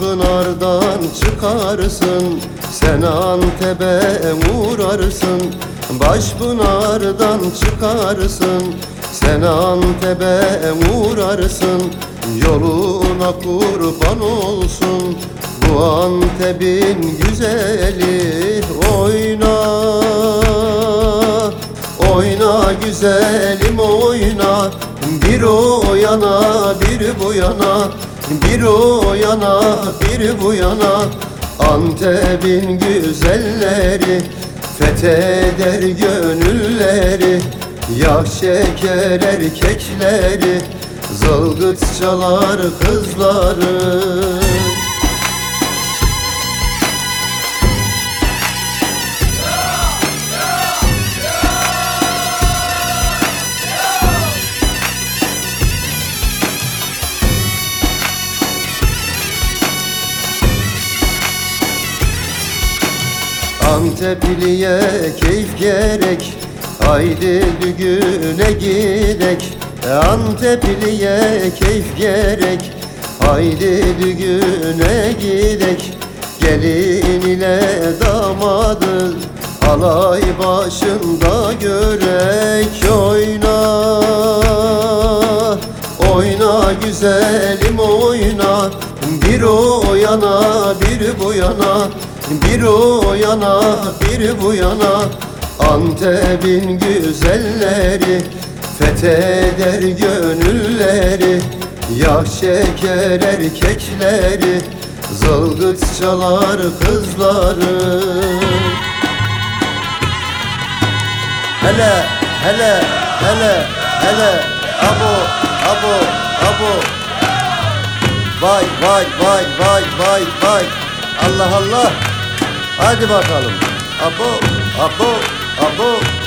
Pınar'dan çıkarsın, sen Antep'e uğrarsın. Pınar'dan çıkarsın, sen Antep'e uğrarsın. Yoluna kurban olsun bu Antep'in güzeli. Oyna, oyna güzelim oyna. Bir o yana bir bu yana, bir o yana bir bu yana. Antep'in güzelleri fetheder gönülleri. Yak şeker erkekleri, zılgıt çalar kızları. Antepliye keyif gerek, haydi düğüne gidek. Antepliye keyif gerek, haydi düğüne gidek. Gelin ile damadı alay başında görek. Oyna, oyna güzelim oyna. Bir o yana bir bu yana, bir o yana bir bu yana. Antep'in güzelleri fetheder gönülleri. Yak şeker erkekleri, zılgıt çalar kızları. Hele hele hele hele, abo abo abo. Vay vay vay vay vay vay. Allah Allah. Hadi bakalım. Abo abo abo.